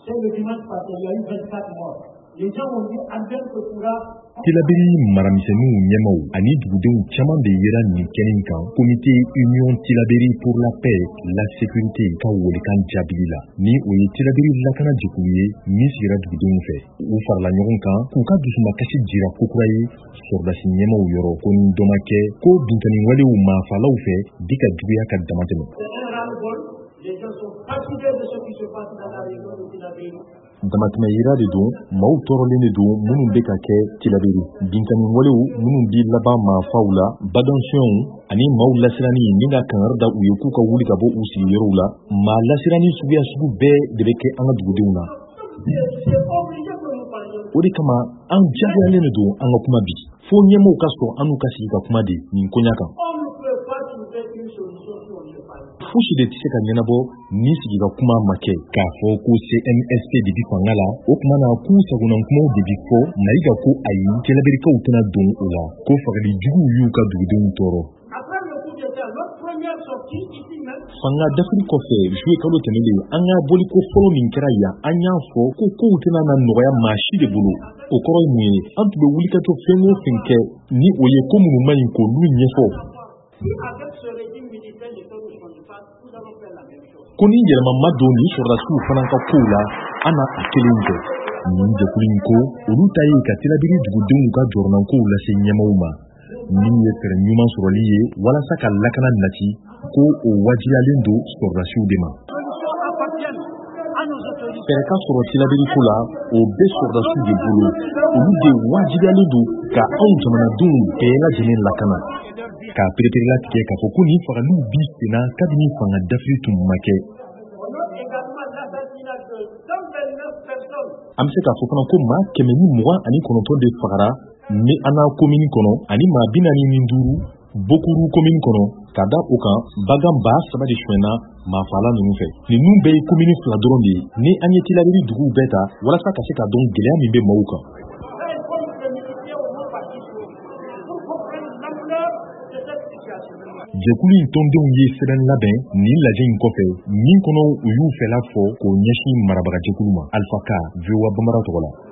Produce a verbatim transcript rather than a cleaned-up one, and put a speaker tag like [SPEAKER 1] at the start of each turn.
[SPEAKER 1] Tilaberi maramisɛnninw ɲɛmaw ani dugudenw caman de yera nin kɛnɛ kan Comité Union Tilaberi pour la paix, la sécurité ka wolikan jaabili la. Ni o ye Tilaberi lakana jɛkulu ye min sigira dugudenw fɛ. U farala ɲɔgɔn kan k'u ka dusumakasi jira kokura ye sɔrɔdasi ɲɛmaw yɔrɔ ko ni dɔ ma kɛ ko binkani walew maafalaw fɛ bi ka juguya ka damatɛmɛ. Damatɛmɛ yira de don, maaw tɔɔrɔlen de don minnu bɛ ka kɛ Tilaberi. Binkani walew minnu bi laban maafaw la, badansiɔnw ani maaw lasirani ni ka kangari da u ye k'u ka wuli ka bɔ u sigiyɔrɔw la, maa lasirani suguya sugu bɛɛ de bɛ kɛ an ka dugudenw na. O de kama an jagoyalen de don an ka kuma bi. Fo ɲɛmɔgɔw ka sɔn an n'u ka sigi ka kuma de nin koɲa kan. Fosi de tɛ se ka ɲɛnabɔ ni sigi ka kuma ma kɛ k'a fɔ ko C N S P de bi fanga la, o tuma na k'u sagonankumaw de bi fɔ Mayiga ko ayi Tilaberikaw tɛna don o la, ko fagali juguw y'u ka dugudenw tɔɔrɔ. Fanga dafiri kɔfɛ juye kalo tɛmɛlen an y'a boli ko fɔlɔ min kɛra yan an y'a fɔ ko kow tɛna na nɔgɔya maa si de bolo. O kɔrɔ ye mun ye? An tun bɛ wulikajɔ fɛn o fɛn kɛ ni o ye ko minnu man ɲi k'olu ɲɛfɔ. Ko ni yɛlɛma ma don ni sɔrɔdasiw fana ka kow la an na a kelen kɛ. Nin jɛkulu in ko olu ta ye ka Tilaberi dugudenw ka jɔrɔnankow lase ɲɛmaaw ma. Min ye fɛɛrɛ ɲuman sɔrɔli ye walasa ka lakana nati ko o wajibiyalen don sɔrɔdasiw de ma. Fɛɛrɛ ka sɔrɔ Tilaberi ko la o bɛ sɔrɔdasiw de bolo. Olu de wajibiyalen don ka anw jamanadenw bɛɛ lajɛlen lakana. K'a pereperela tigɛ k'a fɔ ko nin fagaliw bi senna kabini fanga dafiri tun ma kɛ. An bɛ se k'a fɔ fana ko maa kɛmɛ ni mugan ani kɔnɔntɔn de fagara ni an n'a komini kɔnɔ ani maa bi naani ni duuru Bokuru komini kɔnɔ ka da o kan bagan ba saba de suɲɛna maafala ninnu fɛ. Ninnu bɛɛ ye komini fila dɔrɔn de ye ni an ye Tilaberi duguw bɛɛ ta walasa ka se ka dɔn gɛlɛya min bɛ maaw kan. Jɛkulu in tɔndenw ye sɛbɛn labɛn nin lajɛ in kɔfɛ min kɔnɔ u y'u fɛla fɔ k'o ɲɛsin marabagajɛkulu ma. Alpha Ka, V O A Bambara tɔgɔ la.